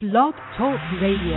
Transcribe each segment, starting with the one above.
Blog Talk Radio.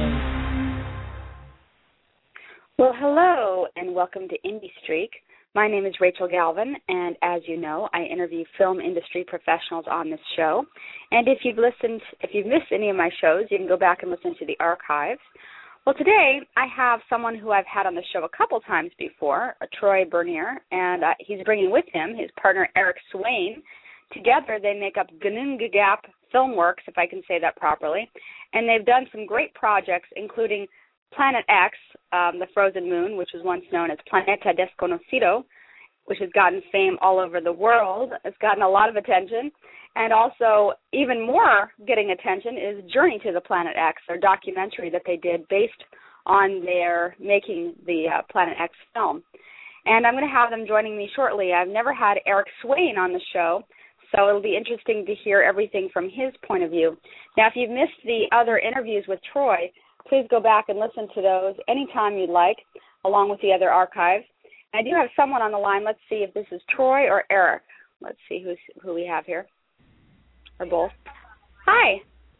Well, hello, and welcome to Indie Streak. My name is Rachel Galvin, and as you know, I interview film industry professionals on this show. And if you've missed any of my shows, you can go back and listen to the archives. Well, today I have someone who I've had on the show a couple times before, Troy Bernier, and he's bringing with him his partner Eric Swain. Together, they make up Ginnungagap Filmworks, if I can say that properly, and they've done some great projects, including Planet X, the Frozen Moon, which was once known as Planeta Desconocido, which has gotten fame all over the world. It's gotten a lot of attention. And also, even more getting attention is Journey to the Planet X, their documentary that they did based on their making the Planet X film. And I'm going to have them joining me shortly. I've never had Eric Swain on the show, so it'll be interesting to hear everything from his point of view. Now, if you've missed the other interviews with Troy, please go back and listen to those anytime you'd like, along with the other archives. I do have someone on the line. Let's see if this is Troy or Eric. Let's see who we have here. Or both. Hi.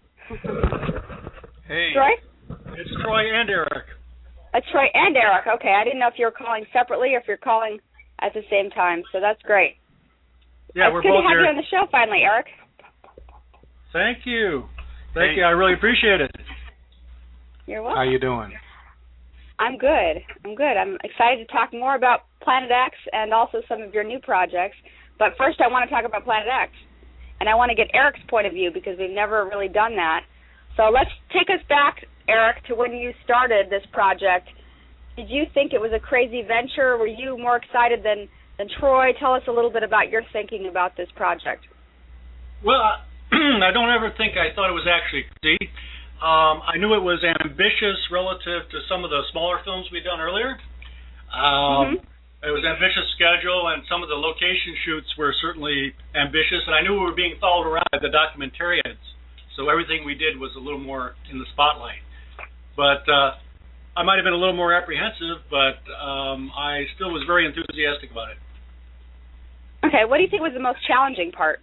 Hey. Troy? It's Troy and Eric. It's Troy and Eric. Okay, I didn't know if you were calling separately or if you're calling at the same time, so that's great. Yeah, we're both both here. It's good to have here. you on the show finally, Eric. Thank you. Thank you. I really appreciate it. You're welcome. How you doing? I'm good. I'm excited to talk more about Planet X and also some of your new projects. But first I want to talk about Planet X. And I want to get Eric's point of view because we've never really done that. So let's take us back, Eric, to when you started this project. Did you think it was a crazy venture? Were you more excited than Troy? Tell us a little bit about your thinking about this project. Well, I don't ever think I thought it was actually crazy. I knew it was ambitious relative to some of the smaller films we'd done earlier. It was an ambitious schedule, and some of the location shoots were certainly ambitious, and I knew we were being followed around by the documentarians, so everything we did was a little more in the spotlight. But I might have been a little more apprehensive, but I still was very enthusiastic about it. Okay, what do you think was the most challenging part?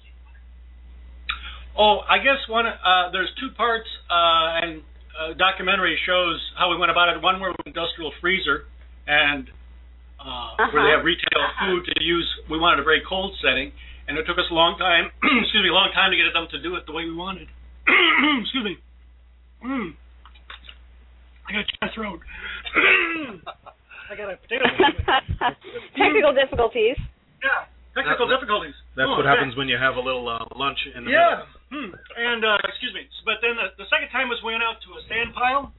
Oh, I guess there's two parts, and documentary shows how we went about it. One where we industrial freezer, and where they have retail food to use. We wanted a very cold setting, and it took us a long time, a long time to get them to do it the way we wanted. Excuse me. I got a dry throat. I got a potato. Technical difficulties. Yeah, technical difficulties. That's what happens when you have a little lunch in the middle. And, excuse me, but then the second time was we went out to a sand pile,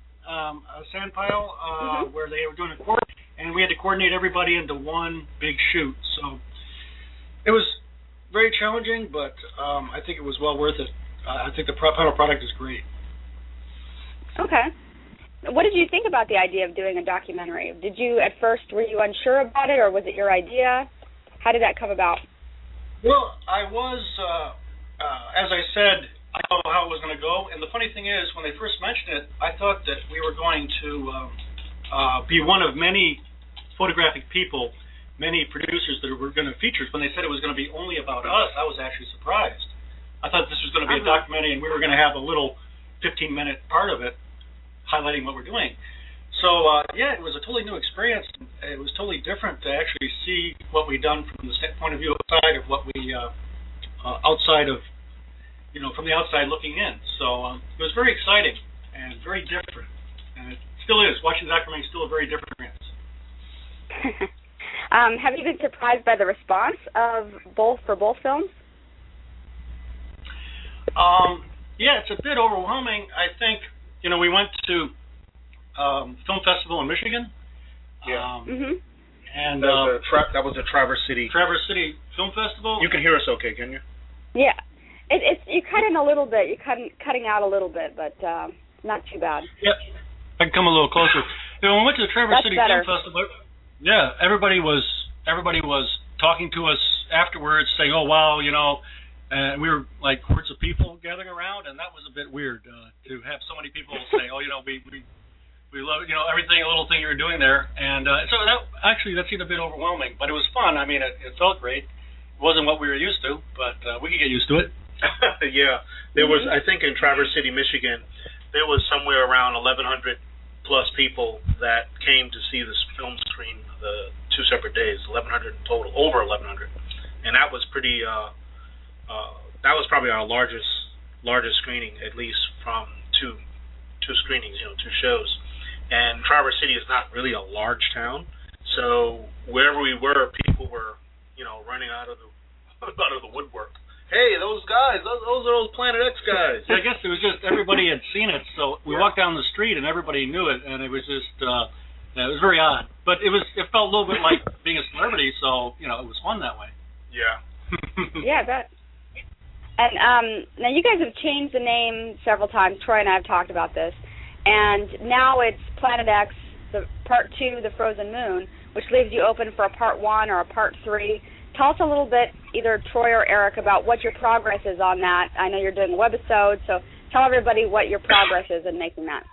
where they were doing a court, and we had to coordinate everybody into one big shoot. So it was very challenging, but I think it was well worth it. I think the final product is great. Okay. What did you think about the idea of doing a documentary? Were you unsure about it, or was it your idea? How did that come about? Well, I was, as I said, I don't know how it was going to go. And the funny thing is, when they first mentioned it, I thought that we were going to be one of many photographic people, many producers that were going to feature. When they said it was going to be only about us, I was actually surprised. I thought this was going to be a documentary, and we were going to have a little 15-minute part of it highlighting what we're doing. So, it was a totally new experience. It was totally different to actually see what we'd done from the point of view outside of what we, from the outside looking in. So it was very exciting and very different. And it still is. Watching the documentary is still a very different experience. Have you been surprised by the response for both films? It's a bit overwhelming. I think, we went to Film Festival in Michigan. Yeah. And that was a Traverse City Film Festival. You can hear us okay, can you? Yeah. You're cutting a little bit. You're cutting out a little bit, but not too bad. Yep. I can come a little closer. When we went to the Traverse City better. Film Festival, everybody was talking to us afterwards, saying, "Oh wow," and we were like hordes of people gathering around, and that was a bit weird to have so many people say, "Oh, we love everything, a little thing you were doing there," and so that seemed a bit overwhelming, but it was fun. I mean, it felt great. It wasn't what we were used to, but we could get used to it. Yeah, there was. I think in Traverse City, Michigan, there was somewhere around 1,100 plus people that came to see this film screen the 2 separate days. 1,100 in total, over 1,100, and that was pretty. That was probably our largest screening, at least from two screenings, 2 shows. And Traverse City is not really a large town, so wherever we were, people were, running out of the woodwork. Hey, those guys, those are those Planet X guys. I guess it was just everybody had seen it, so we walked down the street and everybody knew it, and it was just, it was very odd. But it felt a little bit like being a celebrity, so, it was fun that way. Yeah. Yeah, I bet. And now you guys have changed the name several times. Troy and I have talked about this. And now it's Planet X, the Part 2, The Frozen Moon, which leaves you open for a Part 1 or a Part 3. Tell us a little bit, either Troy or Eric, about what your progress is on that. I know you're doing a webisode, so tell everybody what your progress is in making that.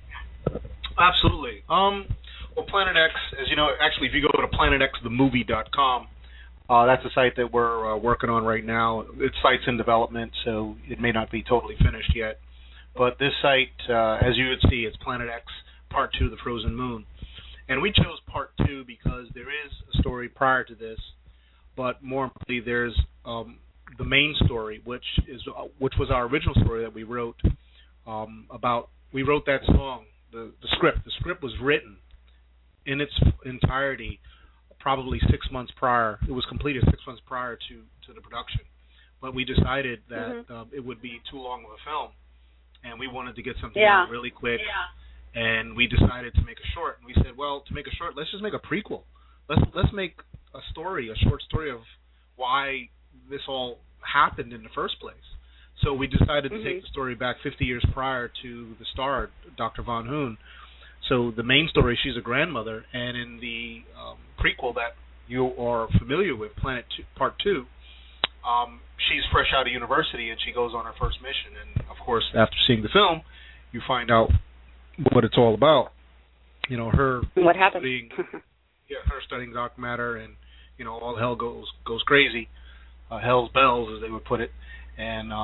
Absolutely. Well, Planet X, as you know, actually, if you go to planetxthemovie.com, that's a site that we're working on right now. Its site's in development, so it may not be totally finished yet. But this site, as you would see, it's Planet X Part 2, The Frozen Moon. And we chose Part 2 because there is a story prior to this, but more importantly, there's the main story, which was our original story that we wrote about. We wrote that song, the script. The script was written in its entirety probably 6 months prior. It was completed 6 months prior to the production. But we decided that it would be too long of a film, and we wanted to get something out really quick. Yeah. And we decided to make a short. And we said, well, to make a short, let's just make a prequel. Let's make a short story of why this all happened in the first place. So we decided to take the story back 50 years prior to the star, Dr. Von Hoon. So the main story, she's a grandmother, and in the prequel that you are familiar with, Part 2, she's fresh out of university and she goes on her first mission. And of course, after seeing the film, you find out what it's all about. Her what happened? Her studying dark matter, and all hell goes crazy, hell's bells, as they would put it, and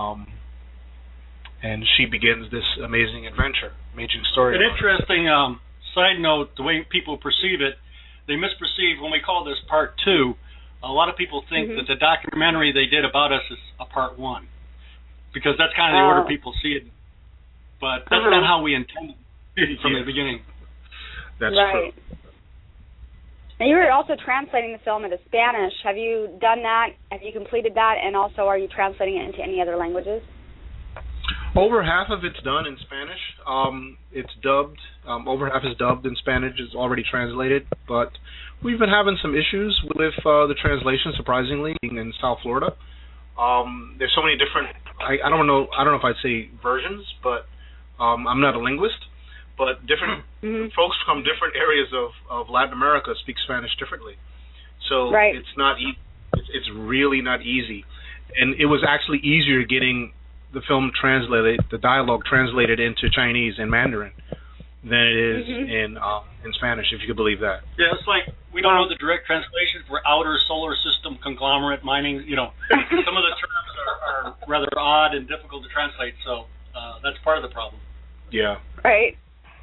she begins this amazing adventure, amazing story. An interesting side note: the way people perceive it, they misperceive when we call this Part 2. A lot of people think that the documentary they did about us is a Part 1, because that's kind of the order people see it. But that's not how we intended it from the beginning. That's right. True. Now, you were also translating the film into Spanish. Have you done that? Have you completed that? And also, are you translating it into any other languages? Over half of it's done in Spanish. It's dubbed. Over half is dubbed in Spanish. It's already translated. But we've been having some issues with the translation, surprisingly, in South Florida. There's so many different, I don't know if I'd say versions, but I'm not a linguist. But different folks from different areas of Latin America speak Spanish differently, so it's not it's really not easy. And it was actually easier getting the film translated, the dialogue translated into Chinese and Mandarin than it is in Spanish, if you could believe that. Yeah, it's like we don't know the direct translation for outer solar system conglomerate mining. Some of the terms are rather odd and difficult to translate, so that's part of the problem. Yeah. Right.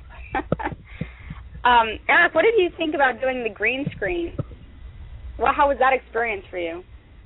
Eric, what did you think about doing the green screen? Well, how was that experience for you?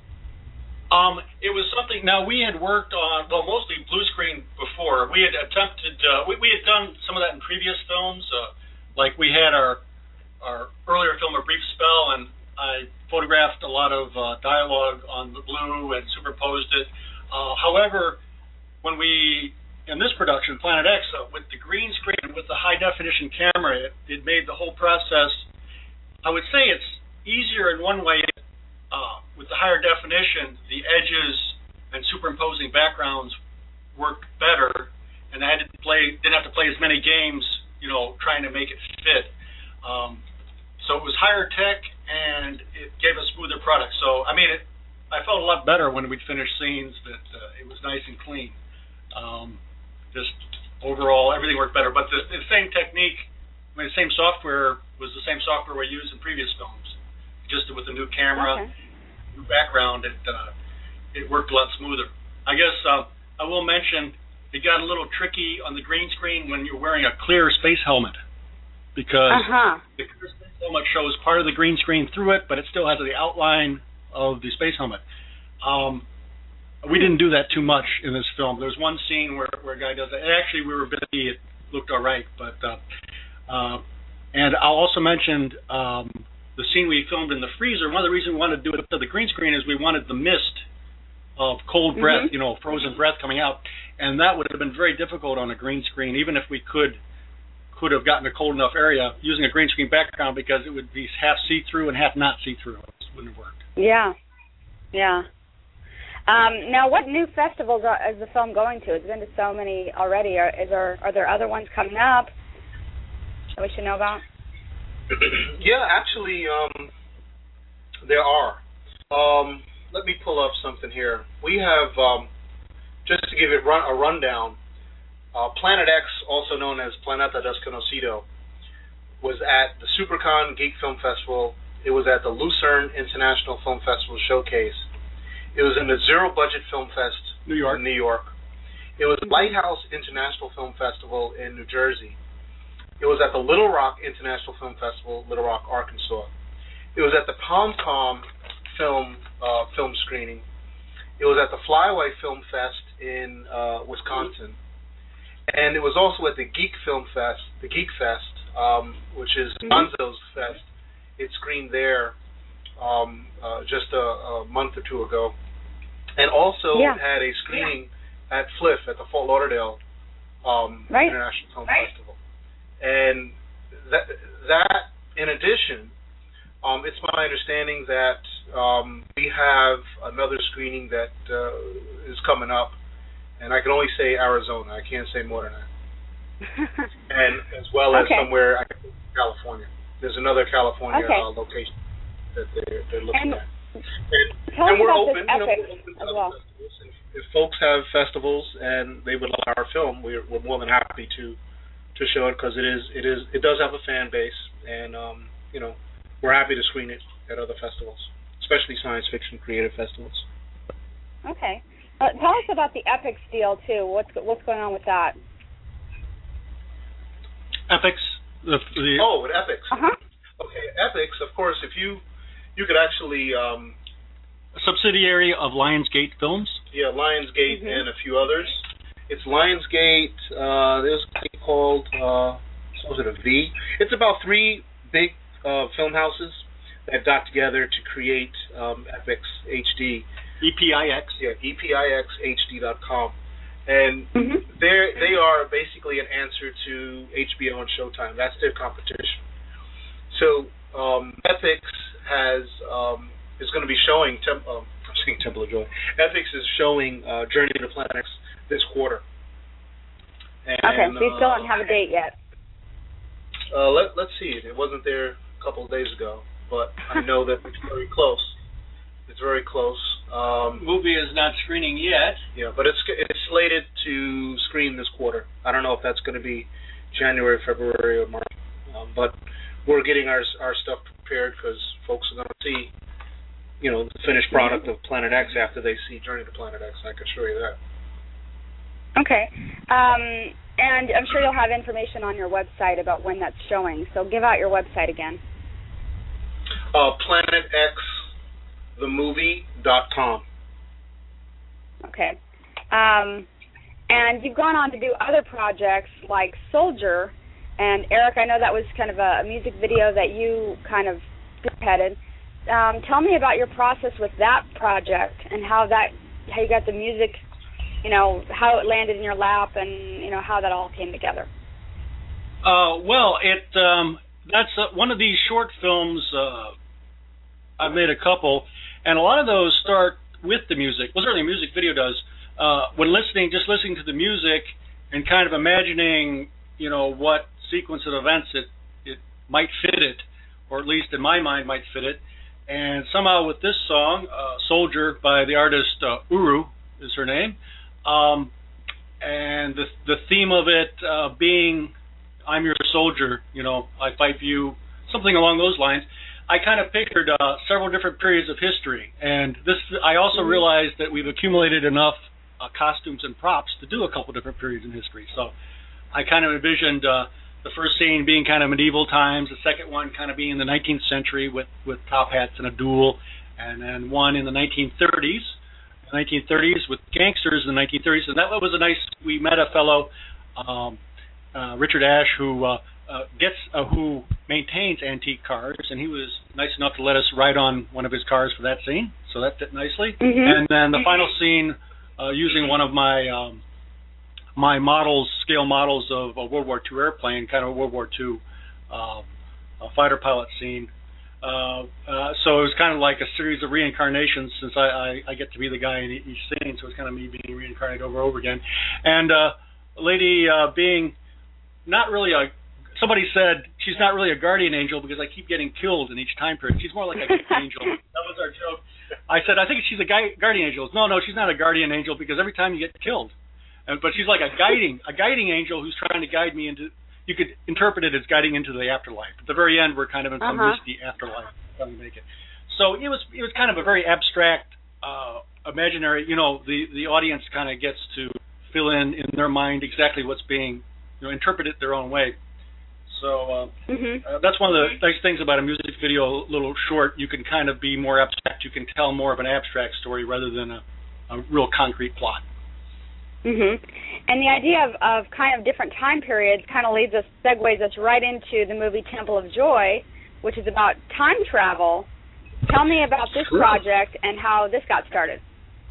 It was something. Now, we had worked on, mostly blue screen before. We had attempted, we had done some of that in previous films. Like we had our earlier film, A Brief Spell, and I photographed a lot of dialogue on the blue and superposed it. However, when we in this production, Planet X, with the green screen, with the high-definition camera, it made the whole process, I would say it's easier in one way. With the higher definition, the edges and superimposing backgrounds worked better, and I didn't have to play as many games, trying to make it fit. So it was higher tech, and it gave a smoother product. So, I felt a lot better when we'd finished scenes that it was nice and clean. Just overall, everything worked better. But the same technique, the same software was the same software we used in previous films. Just with the new camera, new background, it worked a lot smoother. I guess I will mention it got a little tricky on the green screen when you're wearing a clear space helmet, because the clear space helmet shows part of the green screen through it, but it still has the outline of the space helmet. We didn't do that too much in this film. There's one scene where a guy does that. And actually, we were busy. It looked all right, but and I'll also mention the scene we filmed in the freezer. One of the reasons we wanted to do it up to the green screen is we wanted the mist of cold breath, frozen breath coming out, and that would have been very difficult on a green screen, even if we could have gotten a cold enough area using a green screen background, because it would be half see-through and half not see-through. It wouldn't have worked. Yeah. Now, what new festivals is the film going to? It's been to so many already. Are there other ones coming up that we should know about? Yeah, actually, there are. Let me pull up something here. We have, just to give it a rundown, Planet X, also known as Planeta Desconocido, was at the SuperCon Geek Film Festival. It was at the Lucerne International Film Festival Showcase. It was in the Zero Budget Film Fest in New York. It was Lighthouse International Film Festival in New Jersey. It was at the Little Rock International Film Festival, Little Rock, Arkansas. It was at the PomCom film screening. It was at the Flyway Film Fest in Wisconsin. And it was also at the Geek Film Fest, the Geek Fest, which is Gonzo's Fest. It screened there just a month or two ago. And also had a screening at FLIF, at the Fort Lauderdale International Film Festival. And that in addition, it's my understanding that we have another screening that is coming up, and I can only say Arizona. I can't say more than that. And as well as somewhere, I think, California. There's another California location that they're looking at. And we're open, to other festivals. If folks have festivals and they would like our film, we're more than happy to show it, because it does have a fan base, and we're happy to screen it at other festivals, especially science fiction creative festivals. Okay, tell us about the Epix deal too. What's going on with that? Epix. With Epix. Okay, Epix. Of course, if you could actually a subsidiary of Lionsgate Films. Yeah, Lionsgate and a few others. It's Lionsgate. There's a thing called was it a V? It's about 3 big film houses that got together to create Epix HD. EPIX. Yeah, EPIXHD.com. And they are basically an answer to HBO and Showtime. That's their competition. So Epix is going to be showing Temple of Joy. Epix is showing Journey to Planet X this quarter. And, so you still don't have a date yet. Let's see. It wasn't there a couple of days ago, but I know that it's very close. It's very close. Movie is not screening yet. Yeah, but it's slated to screen this quarter. I don't know if that's going to be January, February, or March. But we're getting our stuff prepared, because folks are going to see, the finished product of Planet X after they see Journey to Planet X. I can show you that. Okay. And I'm sure you'll have information on your website about when that's showing. So give out your website again. PlanetXTheMovie.com. Okay. And you've gone on to do other projects like Soldier. And Eric, I know that was kind of a music video that you kind of spearheaded. Tell me about your process with that project and how you got the music, how it landed in your lap, and how that all came together. That's one of these short films. I've made a couple, and a lot of those start with the music. Well, certainly a music video does. When listening to the music and kind of imagining, what sequence of events it might fit it, or at least in my mind might fit it. And somehow with this song, Soldier by the artist Uru is her name, and the theme of it being I'm your soldier, I fight for you, something along those lines. I kind of pictured several different periods of history, and I also realized that we've accumulated enough costumes and props to do a couple different periods in history. So I kind of envisioned the first scene being kind of medieval times, the second one kind of being in the 19th century with top hats and a duel, and then one in the 1930s with gangsters in the 1930s. And that was a nice, we met a fellow, Richard Ash, who maintains antique cars, and he was nice enough to let us ride on one of his cars for that scene, so that fit nicely. And then the final scene, using one of my my scale models of a World War II airplane, kind of a World War II fighter pilot scene. So it was kind of like a series of reincarnations, since I get to be the guy in each scene, so it's kind of me being reincarnated over and over again. And a lady being not really somebody said she's not really a guardian angel because I keep getting killed in each time period. She's more like a gift angel. That was our joke. I said, I think she's a guardian angel. No, she's not a guardian angel because every time you get killed. But she's like a guiding angel who's trying to guide me into, you could interpret it as guiding into the afterlife. At the very end, we're kind of in some misty afterlife trying to make it. So it was kind of a very abstract, imaginary, the audience kind of gets to fill in their mind exactly what's being, interpreted their own way. So that's one of the nice things about a music video, a little short. You can kind of be more abstract. You can tell more of an abstract story rather than a real concrete plot. And the idea of kind of different time periods kind of segues us right into the movie Temple of Joy, which is about time travel. Tell me about this project and how this got started.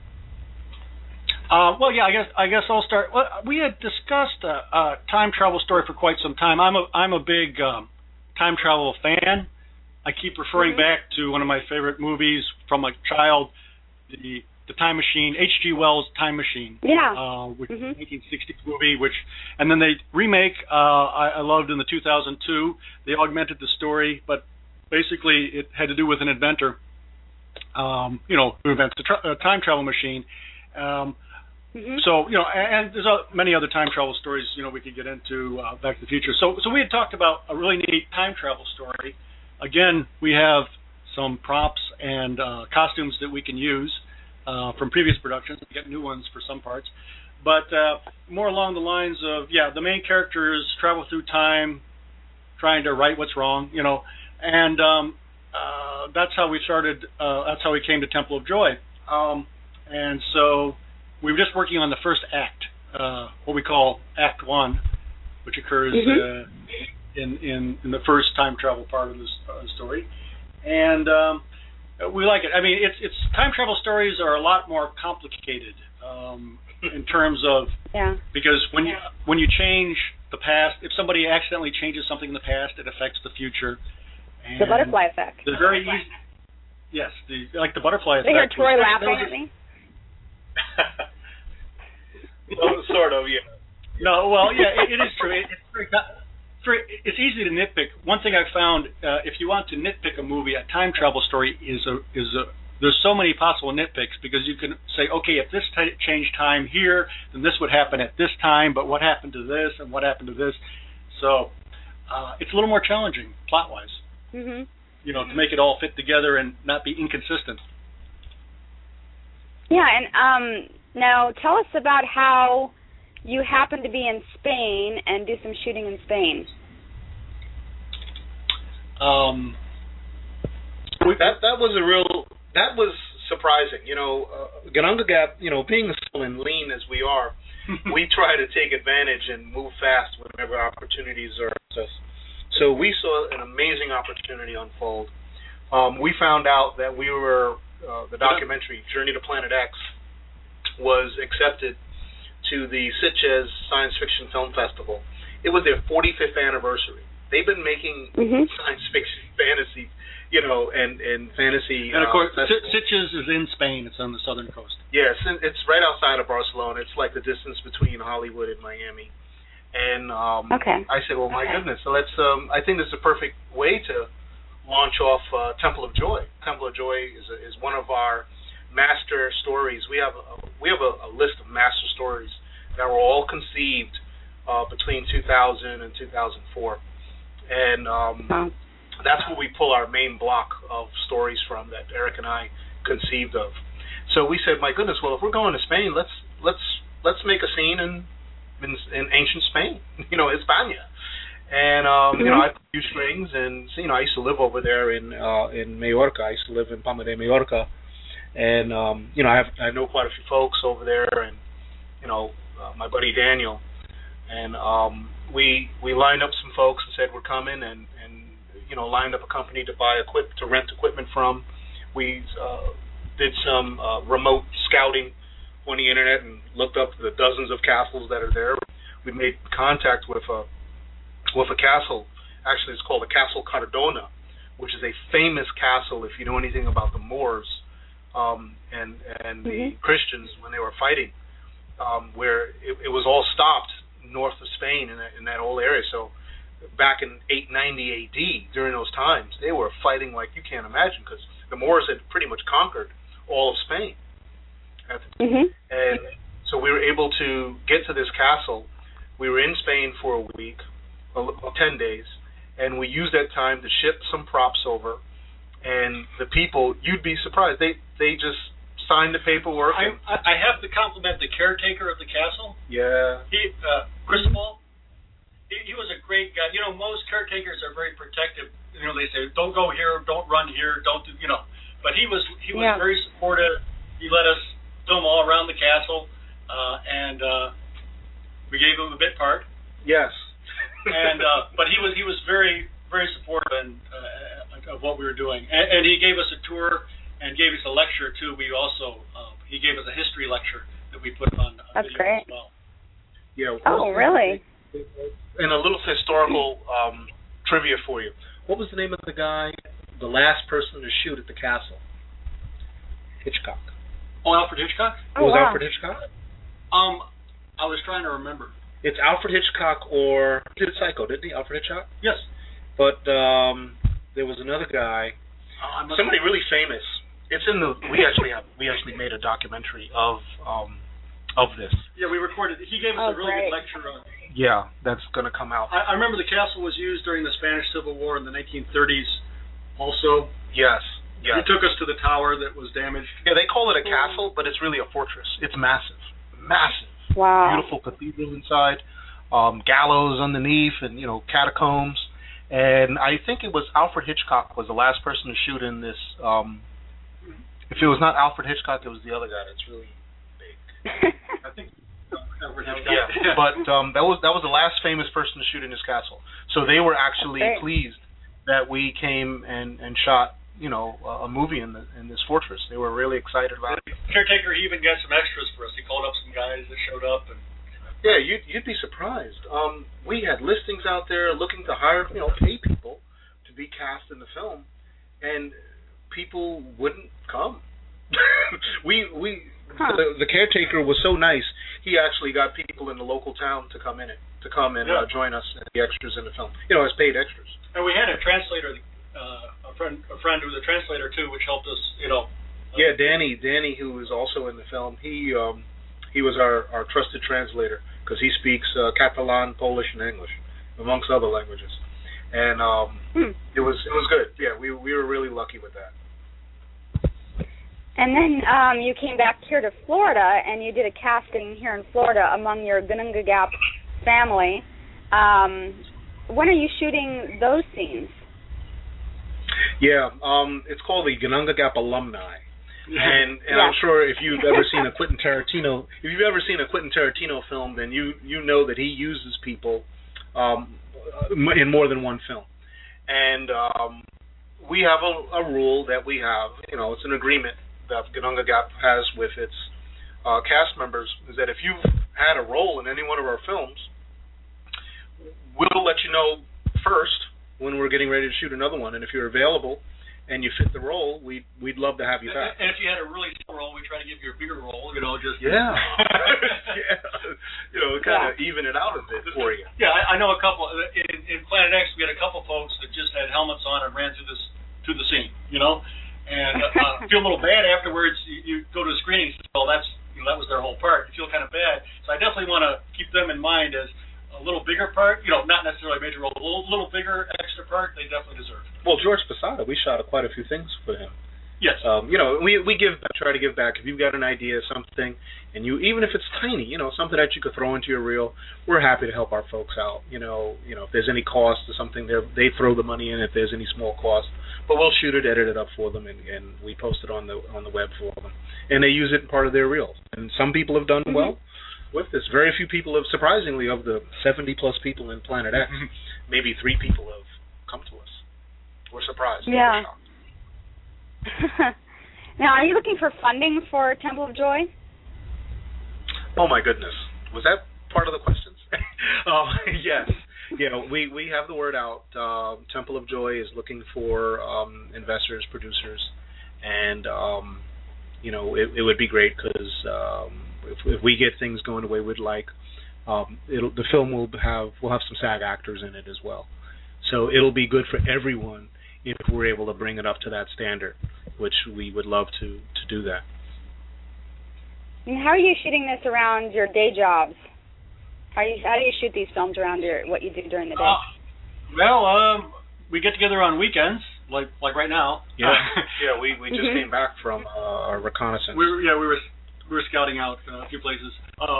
Well, yeah, I guess I'll start. Well, we had discussed a time travel story for quite some time. I'm a big time travel fan. I keep referring back to one of my favorite movies from a child, the Time Machine, H.G. Wells' Time Machine, which is a 1960s movie. And then they remake. I loved in the 2002. They augmented the story, but basically it had to do with an inventor, who invents a time travel machine. So, and there's many other time travel stories, we could get into Back to the Future. So we had talked about a really neat time travel story. Again, we have some props and costumes that we can use from previous productions. We get new ones for some parts. But more along the lines of, the main characters travel through time, trying to right what's wrong, and that's how we started, that's how we came to Temple of Joy. And so we were just working on the first act, what we call Act 1, which occurs in the first time travel part of the story. And we like it. I mean, it's time travel stories are a lot more complicated in terms of because when you change the past, if somebody accidentally changes something in the past, it affects the future. And the butterfly effect. The very easy. Yes, like the butterfly effect. They hear Troy laughing at me. Well, sort of, yeah. No, well, yeah, it is true. It's easy to nitpick. One thing I've found, if you want to nitpick a movie, a time travel story there's so many possible nitpicks because you can say, okay, if this changed time here, then this would happen at this time, but what happened to this and what happened to this? So it's a little more challenging plot-wise, to make it all fit together and not be inconsistent. Yeah, and now tell us about how you happen to be in Spain and do some shooting in Spain. That was surprising. Garanga Gap, being slow and lean as we are, we try to take advantage and move fast whenever opportunities are with us. So we saw an amazing opportunity unfold. We found out that the documentary Journey to Planet X was accepted to the Sitges Science Fiction Film Festival. It was their 45th anniversary. They've been making science fiction, fantasy, and fantasy. And of course, Sitges is in Spain. It's on the southern coast. Yes, it's right outside of Barcelona. It's like the distance between Hollywood and Miami. And I said, well, my goodness. So let's. I think this is a perfect way to launch off Temple of Joy. Temple of Joy is one of our master stories. We have a list of master stories that were all conceived between 2000 and 2004, and that's where we pull our main block of stories from that Eric and I conceived of. So we said, my goodness, well, if we're going to Spain, let's let's make a scene in ancient Spain, España. And I play few strings, and I used to live over there in Mallorca. I used to live in Palma de Mallorca, and I know quite a few folks over there, and my buddy Daniel, and we lined up some folks and said we're coming, and lined up a company to rent equipment from. We did some remote scouting on the internet and looked up the dozens of castles that are there. We made contact with a castle. Actually, it's called the Castle Cardona, which is a famous castle if you know anything about the Moors and the Christians when they were fighting, where it was all stopped north of Spain in that whole area. So back in 890 AD, during those times, they were fighting like you can't imagine, because the Moors had pretty much conquered all of Spain. And so we were able to get to this castle. We were in Spain for a week, 10 days, and we used that time to ship some props over. And the people, you'd be surprised, they just signed the paperwork. I have to compliment the caretaker of the castle. Yeah. Cristobal. He was a great guy. Most caretakers are very protective. They say, don't go here, don't run here, don't do, But he was very supportive. He let us film all around the castle, and we gave him a bit part. Yes. And but he was very, very supportive of what we were doing, and he gave us a tour and gave us a lecture too. We also he gave us a history lecture that we put on That's video great. as well. Yeah. Oh, really? And a little historical trivia for you. What was the name of the guy, the last person to shoot at the castle? Hitchcock. Oh, Alfred Hitchcock? Oh, was wow. Alfred Hitchcock? I was trying to remember. It's Alfred Hitchcock, or he did Psycho, didn't he? Alfred Hitchcock? Yes. But there was another guy, somebody really famous. It's in the. We actually made a documentary of this. Yeah, we recorded. He gave us a really great. good lecture on. Yeah, that's going to come out. I remember the castle was used during the Spanish Civil War in the 1930s. Also. Yes. He took us to the tower that was damaged. Yeah, they call it a castle, but it's really a fortress. It's massive. Wow. Beautiful cathedral inside, gallows underneath, and catacombs. And I think it was Alfred Hitchcock was the last person to shoot in this. If it was not Alfred Hitchcock, it was the other guy that's really big. I think Alfred Hitchcock. Yeah, but that was the last famous person to shoot in this castle. So they were actually pleased that we came and shot a movie in this fortress. They were really excited about it. Caretaker, he even got some extras for us. He called up some guys that showed up. And yeah, you'd be surprised. We had listings out there looking to hire, pay people to be cast in the film, and people wouldn't come. The caretaker was so nice. He actually got people in the local town to come and join us as the extras in the film. As paid extras. And we had a translator. A friend who was a translator too, which helped us, Yeah, Danny, who is also in the film, he was our trusted translator because he speaks Catalan, Polish, and English, amongst other languages, and it was good. Yeah, we were really lucky with that. And then you came back here to Florida, and you did a casting here in Florida among your Gununga Gap family. When are you shooting those scenes? Yeah, it's called the Gununga Gap Alumni, and I'm sure if you've ever seen a Quentin Tarantino film, then you know that he uses people in more than one film, and we have a rule that we have. It's an agreement that Gununga Gap has with its cast members, is that if you've had a role in any one of our films, we'll let you know first when we're getting ready to shoot another one, and if you're available and you fit the role, we'd love to have you back. And if you had a really small role, we try to give you a bigger role, just yeah, kind of even it out a bit for you. Yeah, I know a couple in Planet X. We had a couple folks that just had helmets on and ran through the scene, and feel a little bad afterwards. You go to a screening, well, that was their whole part. You feel kind of bad, so I definitely want to keep them in mind as a little bigger part, not necessarily a major role, a little bigger extra part, they definitely deserve. Well, George Posada, we shot quite a few things for him. Yes. We give back, try to give back. If you've got an idea, something, and even if it's tiny, something that you could throw into your reel, we're happy to help our folks out. If there's any cost or something, they throw the money in if there's any small cost, but we'll shoot it, edit it up for them, and we post it on the web for them, and they use it in part of their reels. And some people have done well with this. Very few people have, surprisingly, of the 70+ people in Planet X, maybe 3 people have come to us. We're surprised. Yeah. We're shocked. Now, are you looking for funding for Temple of Joy? Oh my goodness, was that part of the questions? Yes. We have the word out. Temple of Joy is looking for investors, producers, and it would be great because if we get things going the way we'd like, the film will have some SAG actors in it as well. So it'll be good for everyone if we're able to bring it up to that standard, which we would love to do that. And how are you shooting this around your day jobs? How do you shoot these films around what you do during the day? We get together on weekends, like right now. Yeah, we just came back from our reconnaissance. We were scouting out a few places,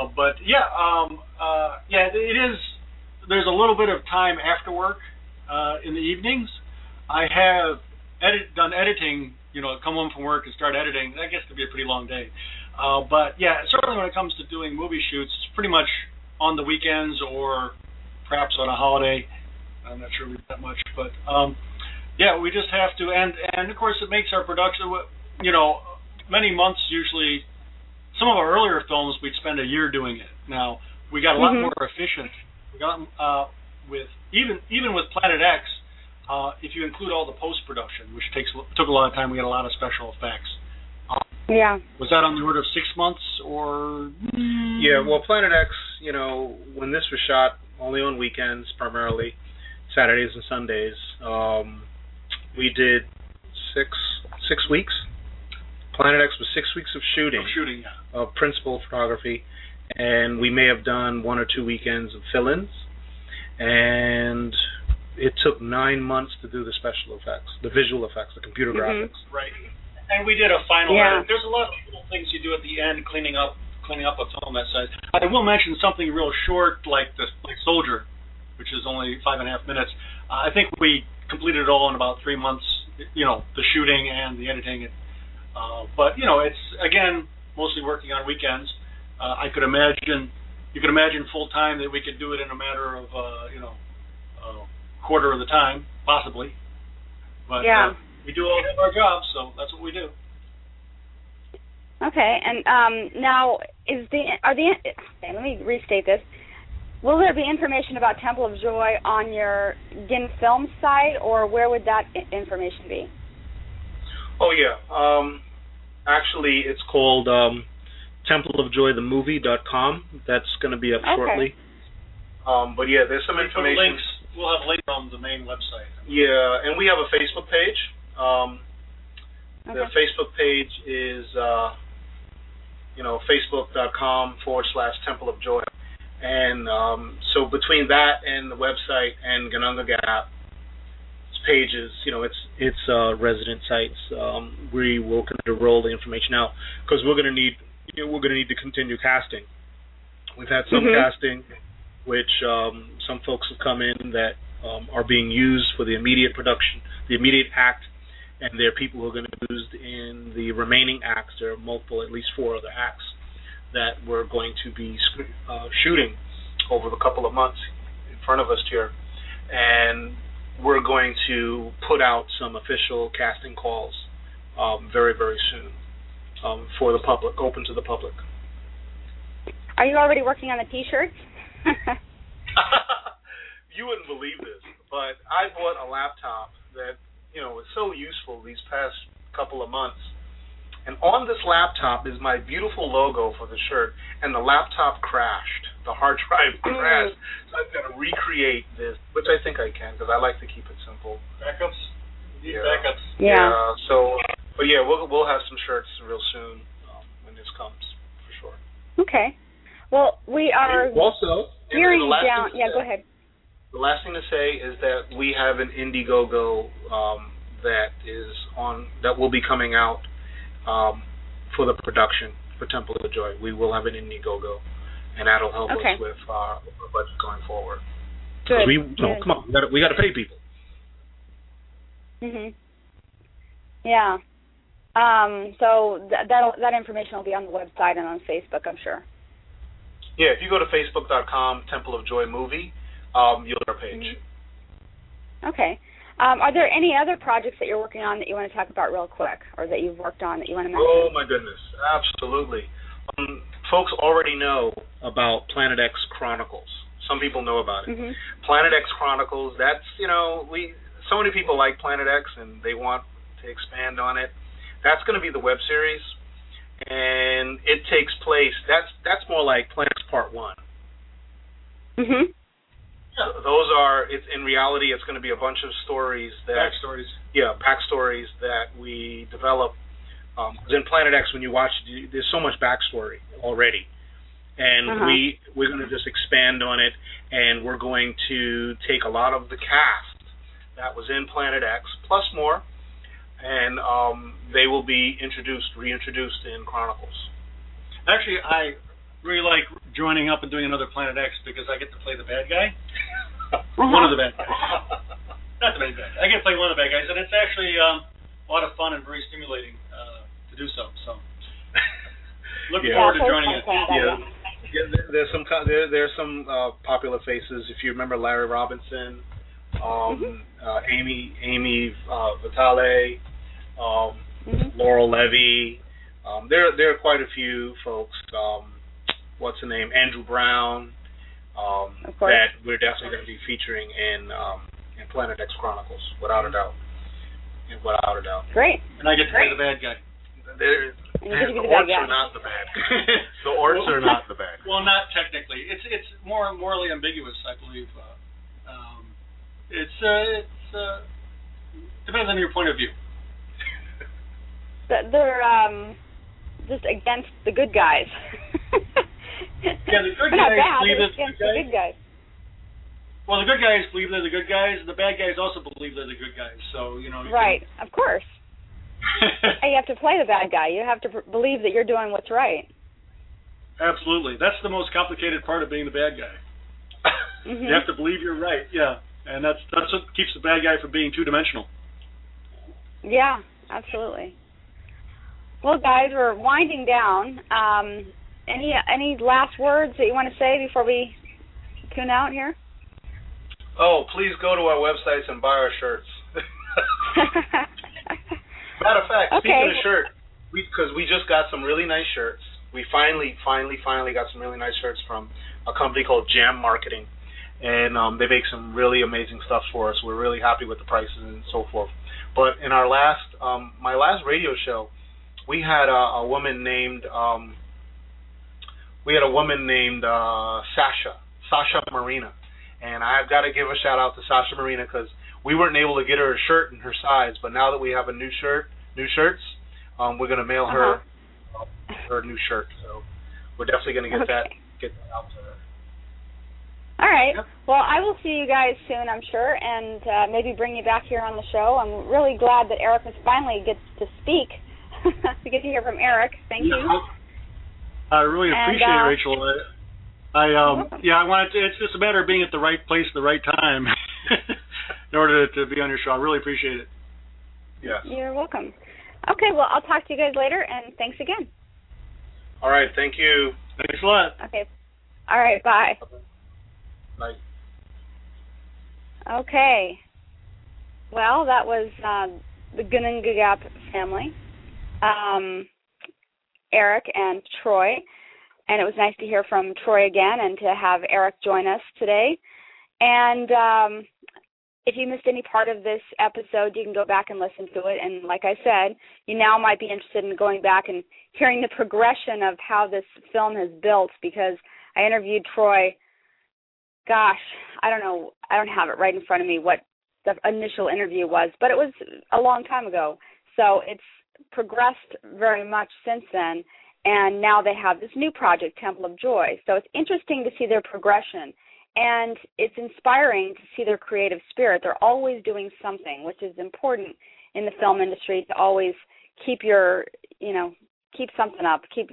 it is. There's a little bit of time after work in the evenings. I have done editing. Come home from work and start editing. That gets to be a pretty long day. Certainly when it comes to doing movie shoots, it's pretty much on the weekends or perhaps on a holiday. I'm not sure we do that much, but we just have to. And of course, it makes our production. Many months usually. Some of our earlier films we'd spend a year doing it. Now we got a lot more efficient. We got even with Planet X. If you include all the post-production, which took a lot of time, we had a lot of special effects. Was that on the order of 6 months or? Yeah, well, Planet X, when this was shot, only on weekends primarily, Saturdays and Sundays, we did 6 weeks. Planet X was 6 weeks of shooting. Of principal photography, and we may have done 1 or 2 weekends of fill-ins, and it took 9 months to do the special effects, the visual effects, the computer graphics. Right. And we did a final edit. There's a lot of little things you do at the end, cleaning up a film that size. I will mention something real short, like Soldier, which is only 5.5 minutes. I think we completed it all in about 3 months. The shooting and the editing. It's again mostly working on weekends. You could imagine full time that we could do it in a matter of quarter of the time, possibly. But we do all of our jobs, so that's what we do. Okay, and now let me restate this. Will there be information about Temple of Joy on your GIN Film site, or where would that information be? Oh yeah, actually it's called templeofjoythemovie.com. That's going to be up shortly. There's some information. We'll have links on the main website. Yeah, and we have a Facebook page. The Facebook page is, facebook.com/Temple of Joy. And so between that and the website and Ganunga Gap pages, it's resident sites. We will continue to roll the information out because we're going to need to continue casting. We've had some casting, which some folks have come in that are being used for the immediate production, the immediate act, and there are people who are going to be used in the remaining acts. There are multiple, at least 4 other acts that we're going to be shooting over the couple of months in front of us here, and we're going to put out some official casting calls very, very soon for the public, open to the public. Are you already working on the T-shirts? You wouldn't believe this, but I bought a laptop that was so useful these past couple of months. And on this laptop is my beautiful logo for the shirt, and the laptop crashed. The hard drive crashed. So I've got to recreate this, which I think I can, because I like to keep it simple. Backups? Backups. Yeah. We'll have some shirts real soon when this comes, for sure. Okay. Well, we are also gearing down. Yeah, go ahead. The last thing to say is that we have an Indiegogo that will be coming out for the production for Temple of Joy. We will have an Indiegogo, and that'll help us with our budget going forward. Good. Come on, we got to pay people. Mhm. Yeah. So that information will be on the website and on Facebook, I'm sure. Yeah, if you go to facebook.com, Temple of Joy Movie, you'll get our page. Mm-hmm. Okay. Are there any other projects that you're working on that you want to talk about real quick, or that you've worked on that you want to mention? Oh, my goodness. Absolutely. Folks already know about Planet X Chronicles. Some people know about it. Mm-hmm. Planet X Chronicles, that's, so many people like Planet X and they want to expand on it. That's going to be the web series, and it takes place, that's more like Planet X Part 1. Mm-hmm. Those are, in reality, it's going to be a bunch of stories backstories. Yeah, backstories that we develop. Because in Planet X, when you watch, there's so much backstory already. And we're going to just expand on it, and we're going to take a lot of the cast that was in Planet X, plus more, and they will be reintroduced in Chronicles. Actually, I really like joining up and doing another Planet X because I get to play the bad guy. One of the bad guys. Not the main bad guy. I get to play one of the bad guys, and it's actually a lot of fun and very stimulating to do so. So, looking forward to joining it. There's some popular faces. If you remember Larry Robinson, Amy Vitale, Laurel Levy. There are quite a few folks. What's the name? Andrew Brown. That we're definitely going to be featuring in Planet X Chronicles, without a doubt. Great. And I get to play the bad guy. The orcs are not the bad guy. The orcs are not the bad guy. Well, not technically. It's more morally ambiguous, I believe. It's depends on your point of view. They're just against the good guys. Yeah, the good guys believe they're against the good guys. Well, the good guys believe they're the good guys. The bad guys also believe they're the good guys. So, Right, of course. You have to play the bad guy. You have to believe that you're doing what's right. Absolutely. That's the most complicated part of being the bad guy. Mm-hmm. You have to believe you're right, yeah. And that's what keeps the bad guy from being two-dimensional. Yeah, absolutely. Well, guys, we're winding down. Any last words that you want to say before we tune out here? Oh, please go to our websites and buy our shirts. Matter of fact, speaking of shirt, because we just got some really nice shirts. We finally got some really nice shirts from a company called Jam Marketing, and they make some really amazing stuff for us. We're really happy with the prices and so forth. But in our my last radio show, we had a woman named Sasha Marina, and I've got to give a shout out to Sasha Marina because we weren't able to get her a shirt in her size, but now that we have new shirts, we're going to mail her her new shirt. So we're definitely going to get that out to her. All right. Yep. Well, I will see you guys soon, I'm sure, and maybe bring you back here on the show. I'm really glad that Eric finally gets to speak. We get to hear from Eric. Thank you. I really appreciate it, Rachel. I wanted to. It's just a matter of being at the right place at the right time in order to be on your show. I really appreciate it. Yes. You're welcome. Okay, well, I'll talk to you guys later, and thanks again. All right, thank you. Thanks a lot. Okay. All right, bye. Bye. Okay. Well, that was the Gunungagap family, Eric and Troy. And it was nice to hear from Troy again and to have Eric join us today. And if you missed any part of this episode, you can go back and listen to it. And like I said, you now might be interested in going back and hearing the progression of how this film has built, because I interviewed Troy, gosh, I don't know, I don't have it right in front of me what the initial interview was, but it was a long time ago. So it's progressed very much since then. And now they have this new project, Temple of Joy. So it's interesting to see their progression. And it's inspiring to see their creative spirit. They're always doing something, which is important in the film industry to always keep your, keep something up, keep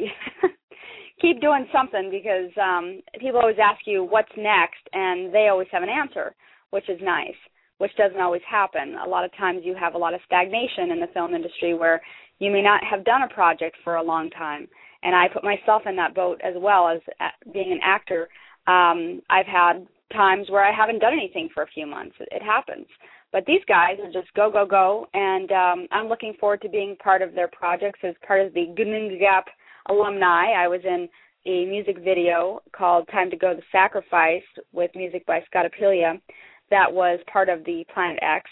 keep doing something, because people always ask you what's next, and they always have an answer, which is nice, which doesn't always happen. A lot of times you have a lot of stagnation in the film industry where you may not have done a project for a long time, and I put myself in that boat as well. As being an actor, I've had times where I haven't done anything for a few months. It happens. But these guys are just go, go, go, and I'm looking forward to being part of their projects as part of the Gunung Gap alumni. I was in a music video called Time to Go the Sacrifice with music by Scott Apilia that was part of the Planet X.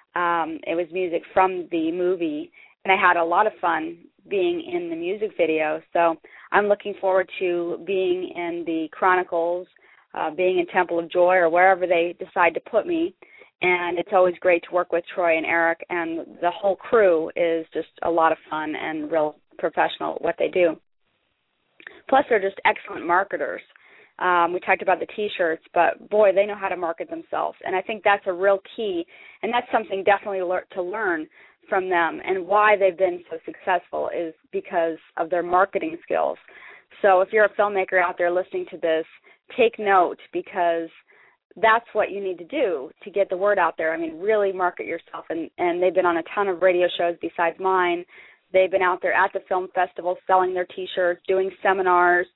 It was music from the movie, and I had a lot of fun being in the music video. So I'm looking forward to being in the Chronicles, being in Temple of Joy, or wherever they decide to put me. And it's always great to work with Troy and Eric, and the whole crew is just a lot of fun and real professional at what they do. Plus, they're just excellent marketers. We talked about the T-shirts, but, boy, they know how to market themselves. And I think that's a real key, and that's something definitely to learn from them. And why they've been so successful is because of their marketing skills. So if you're a filmmaker out there listening to this, take note, because that's what you need to do to get the word out there. I mean, really market yourself. And they've been on a ton of radio shows besides mine. They've been out there at the film festival selling their T-shirts, doing seminars.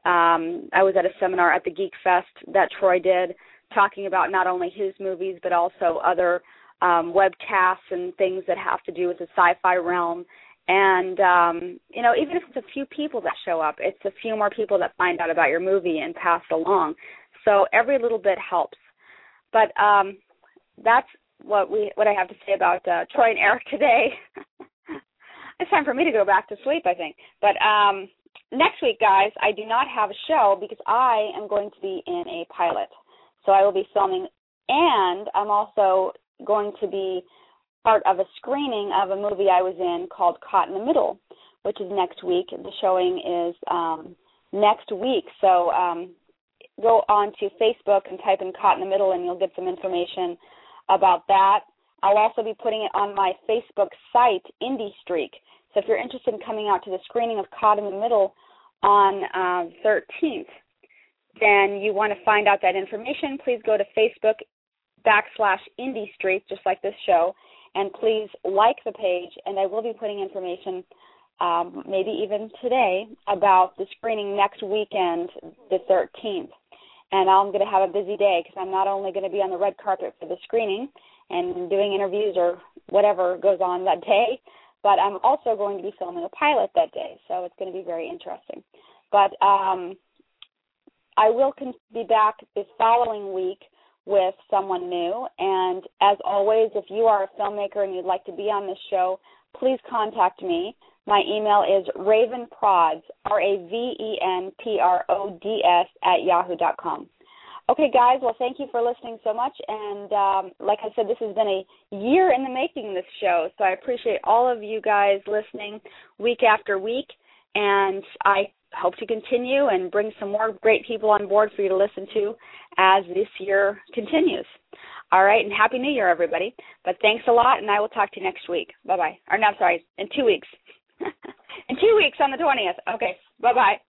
I was at a seminar at the Geek Fest that Troy did, talking about not only his movies but also other webcasts and things that have to do with the sci-fi realm. And, even if it's a few people that show up, it's a few more people that find out about your movie and pass it along. So every little bit helps. But that's what I have to say about Troy and Eric today. It's time for me to go back to sleep, I think. But next week, guys, I do not have a show because I am going to be in a pilot. So I will be filming, and I'm also going to be part of a screening of a movie I was in called Caught in the Middle, which is next week. The showing is next week. So go on to Facebook and type in Caught in the Middle, and you'll get some information about that. I'll also be putting it on my Facebook site, Indie Streak. So if you're interested in coming out to the screening of Caught in the Middle on 13th, then you want to find out that information, please go to Facebook.com/Indie Streak, just like this show, and please like the page, and I will be putting information maybe even today about the screening next weekend, the 13th. And I'm going to have a busy day because I'm not only going to be on the red carpet for the screening and doing interviews or whatever goes on that day, but I'm also going to be filming a pilot that day, so it's going to be very interesting. But I will be back this following week with someone new, and as always, if you are a filmmaker and you'd like to be on this show, please contact me. My email is ravenprods, RAVENPRODS @yahoo.com. Okay, guys, well, thank you for listening so much. And like I said, this has been a year in the making, this show, so I appreciate all of you guys listening week after week. And I hope to continue and bring some more great people on board for you to listen to as this year continues. All right, and Happy New Year, everybody. But thanks a lot, and I will talk to you next week. Bye-bye. Or no, I'm sorry, in 2 weeks. In 2 weeks on the 20th. Okay, bye-bye.